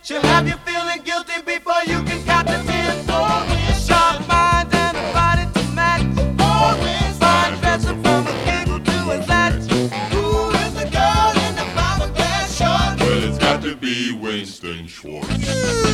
She'll have you feeling guilty before you can count to 10. Sharp mind and a body to match. Fine dressing from a giggle to a latch. Who is the girl in the fiberglass shorts? Well, it's got to be Winston Schwartz.